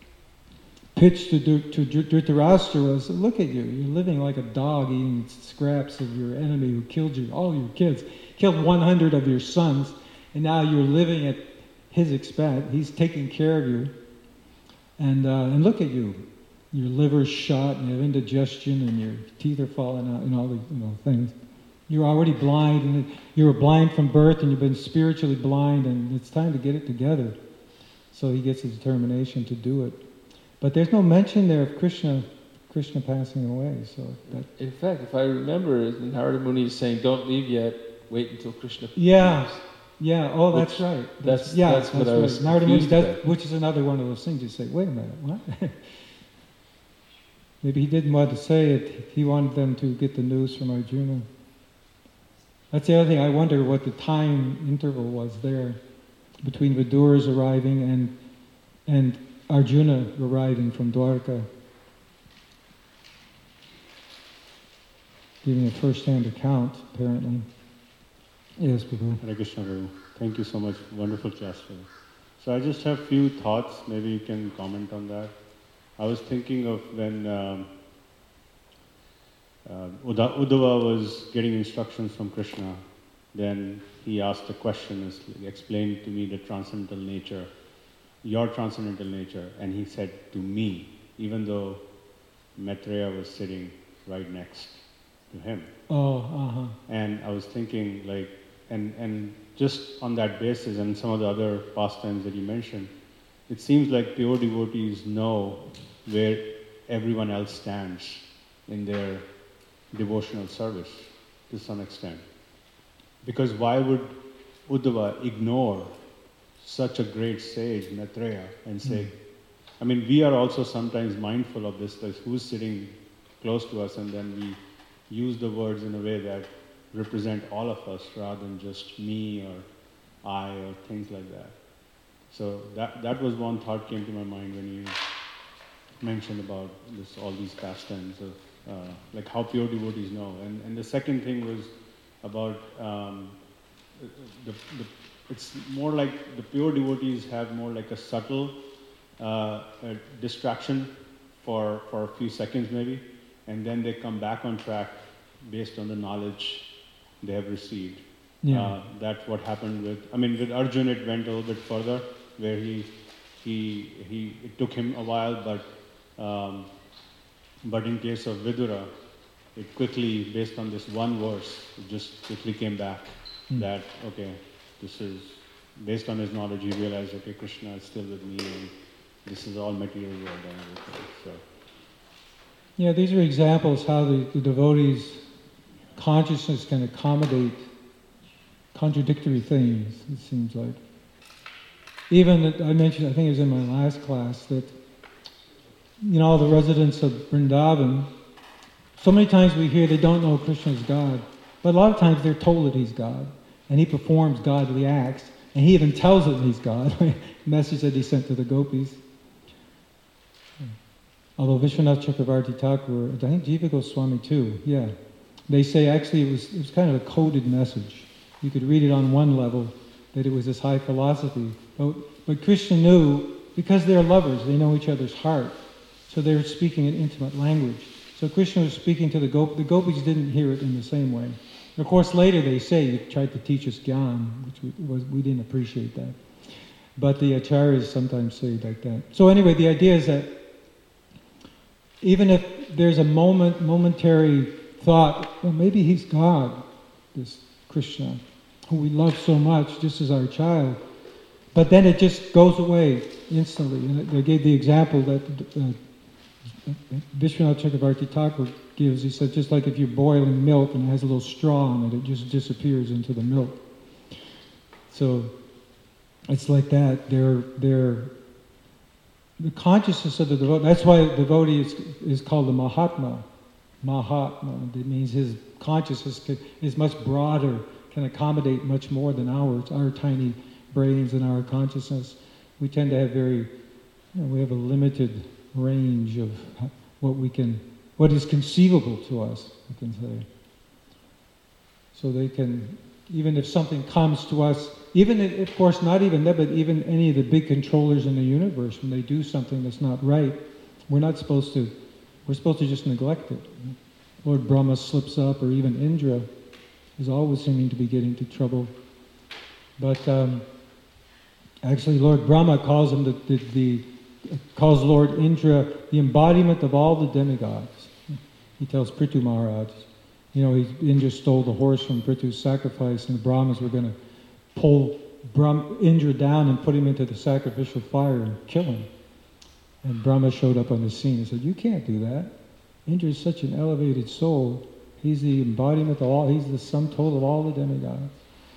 pitch to Dhritarashtra was, look at you, you're living like a dog eating scraps of your enemy who killed you, all your kids, killed 100 of your sons, and now you're living at his expense. He's taking care of you. And look at you, your liver's shot, and you have indigestion, and your teeth are falling out, and all the things. You're already blind, and you were blind from birth, and you've been spiritually blind, and it's time to get it together. So he gets the determination to do it. But there's no mention there of Krishna passing away. So in fact, if I remember, Narada Muni is saying, "Don't leave yet. Wait until Krishna." Yeah. Oh, that's right. That's what I was Narada Muni does, which is another one of those things you say, wait a minute, what? Maybe he didn't want to say it. He wanted them to get the news from Arjuna. That's the other thing. I wonder what the time interval was there between Vidura's arriving and Arjuna arriving from Dwarka. Giving a first-hand account, apparently. Yes, Prabhu. Hare Krishna, Prabhu. Thank you so much. Wonderful class, Prabhu. So I just have a few thoughts. Maybe you can comment on that. I was thinking of when Uddhava was getting instructions from Krishna. Then he asked a question, explain to me the transcendental nature, your transcendental nature. And he said to me, even though Maitreya was sitting right next to him. And I was thinking, and just on that basis and some of the other pastimes that you mentioned, it seems like pure devotees know where everyone else stands in their devotional service to some extent. Because why would Uddhava ignore such a great sage, Maitreya, and say, I mean, we are also sometimes mindful of this, like who's sitting close to us, and then we use the words in a way that represent all of us rather than just me or I or things like that. So that was one thought came to my mind when you mentioned about this, all these pastimes of like how pure devotees know. And the second thing was about it's more like the pure devotees have more like a subtle distraction for a few seconds maybe, and then they come back on track based on the knowledge they have received. Yeah. That's what happened with Arjun it went a little bit further, where it took him a while, but in case of Vidura, it quickly, based on this one verse, it just quickly came back that, okay, this is, based on his knowledge, he realized, okay, Krishna is still with me, and this is all material world and everything. So. Yeah, these are examples how the devotees' consciousness can accommodate contradictory things, it seems like. Even, I mentioned, I think it was in my last class, that, all the residents of Vrindavan, so many times we hear they don't know Krishna is God, but a lot of times they're told that he's God, and he performs godly acts, and he even tells them he's God, right? Message that he sent to the gopis. Although Vishwanath Chakravarti Thakur, I think Jiva Goswami too, yeah. They say actually it was kind of a coded message. You could read it on one level, that it was this high philosophy. But Krishna knew, because they're lovers, they know each other's heart, so they're speaking an intimate language. So Krishna was speaking to the gopis. The gopis didn't hear it in the same way. Of course, later they say, you tried to teach us Gyan, which we didn't appreciate that. But the acharyas sometimes say it like that. So anyway, the idea is that even if there's a momentary thought, well, maybe he's God, this Krishna, who we love so much, just as our child, but then it just goes away instantly. And they gave the example that Vishwanath Chakravarti Thakur gives. He said, just like if you're boiling milk and it has a little straw in it, it just disappears into the milk. So it's like that. The consciousness of the devotee, that's why the devotee is called the Mahatma. Mahatma, it means his consciousness is much broader, can accommodate much more than ours, our tiny brains and our consciousness. We tend to have we have a limited range of what is conceivable to us, we can say. So they can, even if something comes to us, even if, of course, not even that, but even any of the big controllers in the universe, when they do something that's not right, we're supposed to just neglect it. Lord Brahma slips up, or even Indra is always seeming to be getting into trouble. But actually, Lord Brahma calls him calls Lord Indra the embodiment of all the demigods. He tells Prithu Maharaj, Indra stole the horse from Prithu's sacrifice, and the Brahmas were going to pull Indra down and put him into the sacrificial fire and kill him. And Brahma showed up on the scene and said, you can't do that. Indra is such an elevated soul. He's the embodiment of all, he's the sum total of all the demigods.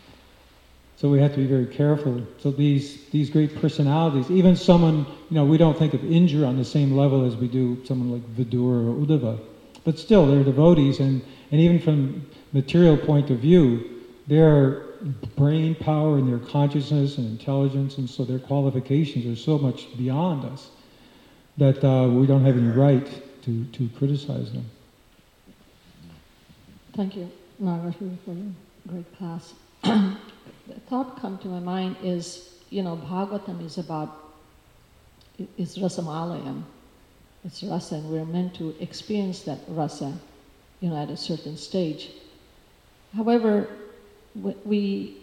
So we have to be very careful. So these great personalities, even someone, we don't think of Indra on the same level as we do someone like Vidura or Uddhava. But still, they're devotees, and even from material point of view, their brain power and their consciousness and intelligence, and so their qualifications are so much beyond us that we don't have any right to criticize them. Thank you, Nagashri, for your great class. The thought come to my mind is, Bhagavatam is Rasamalayam. It's rasa, and we're meant to experience that rasa, at a certain stage. However, we're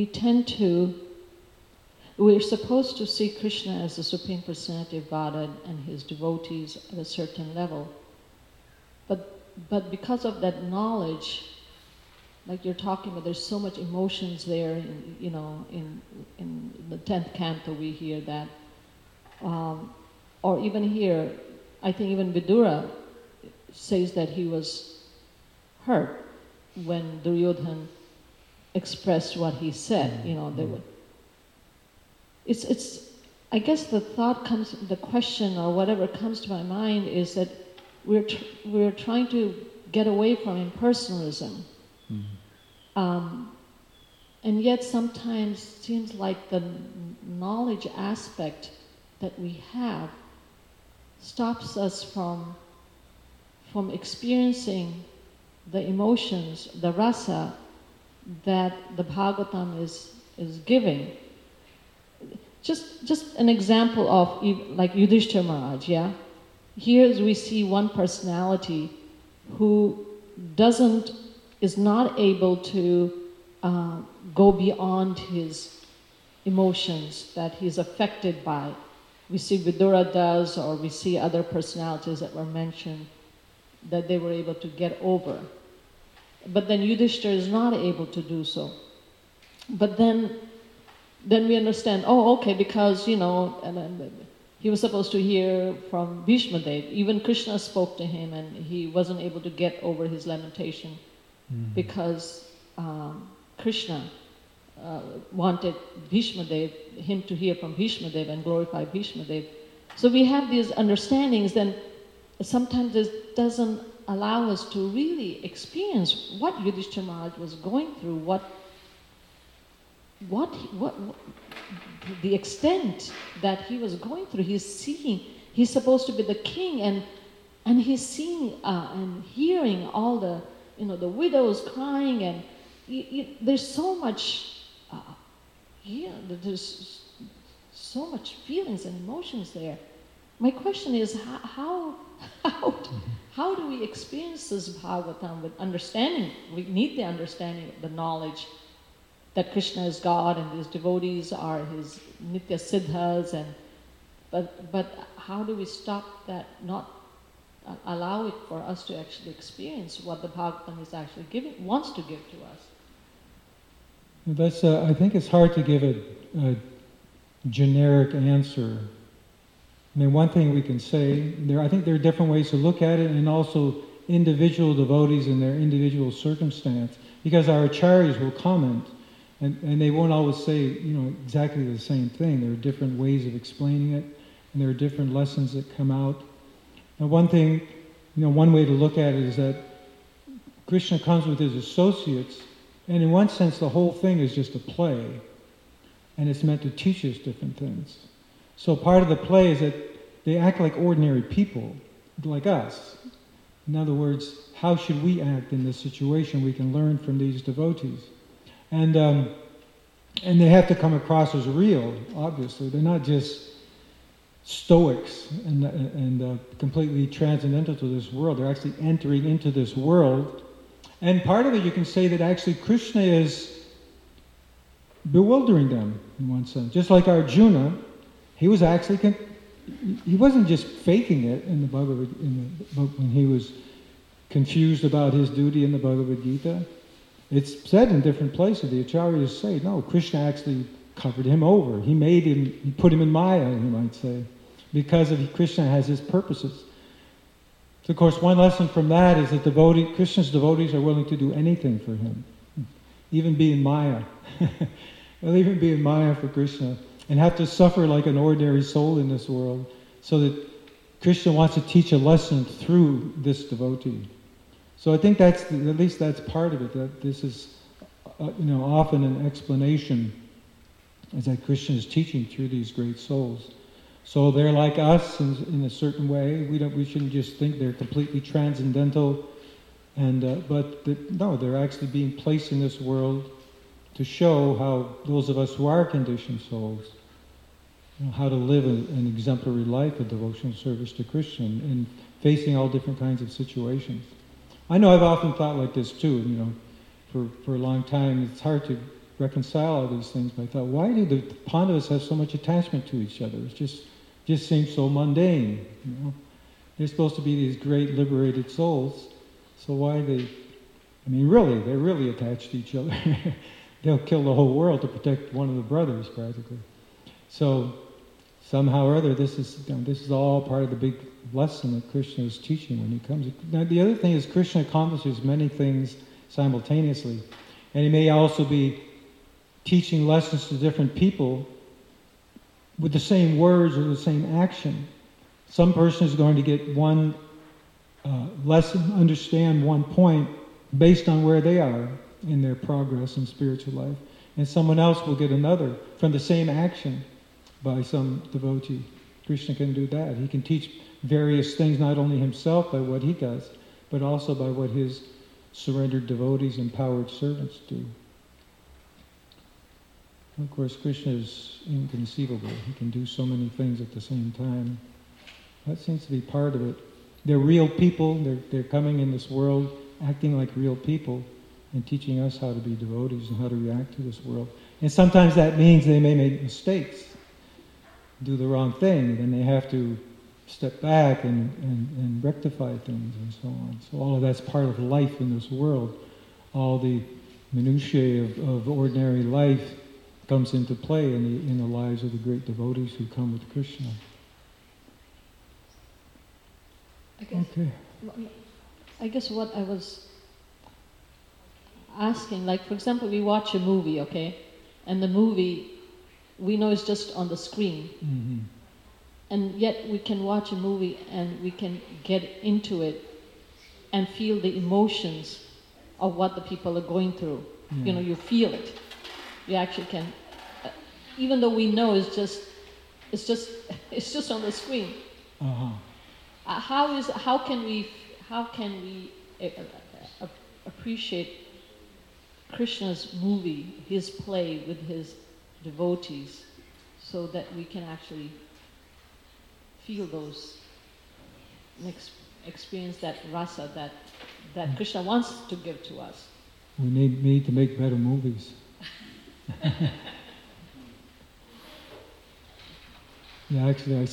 supposed to see Krishna as the Supreme Personality of Godhead and his devotees at a certain level. But because of that knowledge, like you're talking about, there's so much emotions there, in the 10th canto we hear that. or even here, I think even Vidura says that he was hurt when Duryodhana expressed what he said. You know, they would. It's. I guess the question or whatever comes to my mind is that we're trying to get away from impersonalism, and yet sometimes it seems like the knowledge aspect that we have stops us from experiencing the emotions, the rasa that the Bhagavatam is giving. Just an example of like Yudhishthira Maharaj, yeah? Here we see one personality who is not able to go beyond his emotions that he's affected by. We see Vidura does, or we see other personalities that were mentioned, that they were able to get over. But then Yudhishthira is not able to do so. But then we understand, okay, because, you know, and he was supposed to hear from Bhishma Dev. Even Krishna spoke to him and he wasn't able to get over his lamentation because Krishna wanted Bhishma Dev, him to hear from Bhishma Dev and glorify Bhishma Dev. So we have these understandings, then sometimes it doesn't allow us to really experience what Yudhishthira Maharaj was going through, what the extent that he was going through. He's seeing, he's supposed to be the king, and he's seeing and hearing all the, you know, the widows crying, and there's so much, there's so much feelings and emotions there. My question is, how do we experience this Bhagavatam with understanding? We need the understanding, the knowledge that Krishna is God and his devotees are his Nitya Siddhas, but how do we stop that, not allow it for us to actually experience what the Bhagavatam is actually wants to give to us? That's I think it's hard to give a generic answer. I mean, one thing we can say, I think there are different ways to look at it, and also individual devotees in their individual circumstance, because our acharyas will comment, and they won't always say, you know, exactly the same thing. There are different ways of explaining it, and there are different lessons that come out. And one thing, you know, one way to look at it is that Krishna comes with his associates, and in one sense the whole thing is just a play, and it's meant to teach us different things. So part of the play is that they act like ordinary people, like us. In other words, how should we act in this situation? We can learn from these devotees. And they have to come across as real, obviously. They're not just stoics and completely transcendental to this world. They're actually entering into this world. And part of it, you can say that actually Krishna is bewildering them, in one sense. Just like Arjuna, he was actually, he wasn't just faking it in the when he was confused about his duty in the Bhagavad Gita. It's said in different places. The acharyas say, no, Krishna actually covered him over. He made him, he put him in Maya, you might say, because Krishna has his purposes. So of course, one lesson from that is that Krishna's devotees are willing to do anything for him, even be in Maya. They'll even be in Maya for Krishna, and have to suffer like an ordinary soul in this world, so that Krishna wants to teach a lesson through this devotee. So I think at least that's part of it, that this is, often an explanation, is that Krishna is teaching through these great souls. So they're like us in a certain way. We shouldn't just think they're completely transcendental, no, they're actually being placed in this world to show how those of us who are conditioned souls, how to live an exemplary life of devotional service to Krishna and facing all different kinds of situations. I know I've often thought like this too, for a long time. It's hard to reconcile all these things, but I thought, why do the Pandavas have so much attachment to each other? It just seems so mundane, They're supposed to be these great liberated souls, so why they're really attached to each other. They'll kill the whole world to protect one of the brothers, practically. So somehow or other, this is all part of the big lesson that Krishna is teaching when he comes. Now, the other thing is Krishna accomplishes many things simultaneously. And he may also be teaching lessons to different people with the same words or the same action. Some person is going to get one lesson, understand one point based on where they are in their progress in spiritual life. And someone else will get another from the same action by some devotee. Krishna can do that. He can teach various things, not only himself by what he does, but also by what his surrendered devotees, empowered servants do. Of course, Krishna is inconceivable. He can do so many things at the same time. That seems to be part of it. They're real people. They're coming in this world acting like real people and teaching us how to be devotees and how to react to this world. And sometimes that means they may make mistakes, do the wrong thing, then they have to step back and rectify things and so on. So all of that's part of life in this world. All the minutiae of ordinary life comes into play in the lives of the great devotees who come with Krishna. I guess what I was asking, like for example, we watch a movie, okay? And the movie, we know it's just on the screen. Mm-hmm. And yet we can watch a movie and we can get into it and feel the emotions of what the people are going through. Yeah. You know, you feel it. You actually can, even though we know it's just on the screen. Uh-huh. How can we appreciate Krishna's movie, his play with his devotees, so that we can actually feel those, and experience that rasa that Krishna wants to give to us? We need to make better movies. Yeah, actually I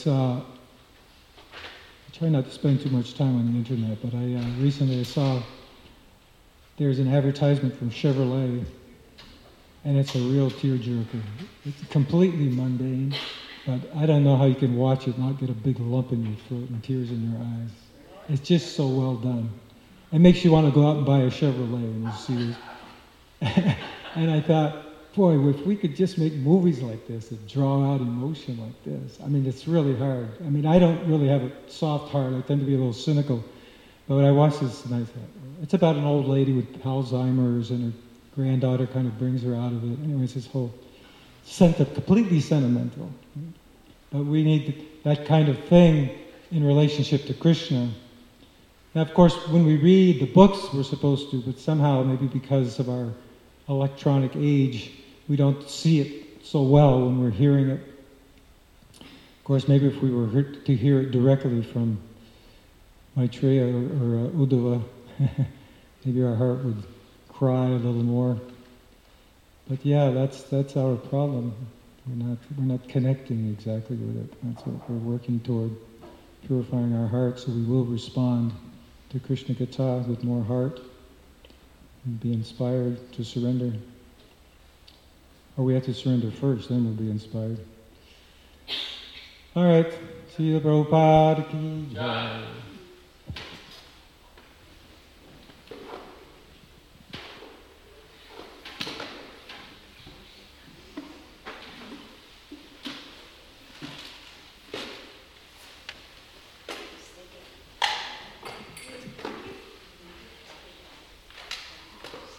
try not to spend too much time on the internet, but recently I saw there's an advertisement from Chevrolet, and it's a real tearjerker. It's completely mundane, but I don't know how you can watch it and not get a big lump in your throat and tears in your eyes. It's just so well done. It makes you want to go out and buy a Chevrolet when you see this. And I thought, boy, if we could just make movies like this that draw out emotion like this. I mean, it's really hard. I mean, I don't really have a soft heart. I tend to be a little cynical. But when I watched this, and I thought, it's about an old lady with Alzheimer's, and her granddaughter kind of brings her out of it. Anyway, it's this whole completely sentimental. But we need that kind of thing in relationship to Krishna. Now, of course, when we read the books, we're supposed to, but somehow, maybe because of our electronic age, we don't see it so well when we're hearing it. Of course, maybe if we were to hear it directly from Maitreya or Uddhava, maybe our heart would cry a little more. But yeah, that's our problem. We're not connecting exactly with it. That's what we're working toward, purifying our heart so we will respond to Krishna Katha with more heart and be inspired to surrender. Or we have to surrender first, then we'll be inspired. All right. Srila Prabhupada ki jai.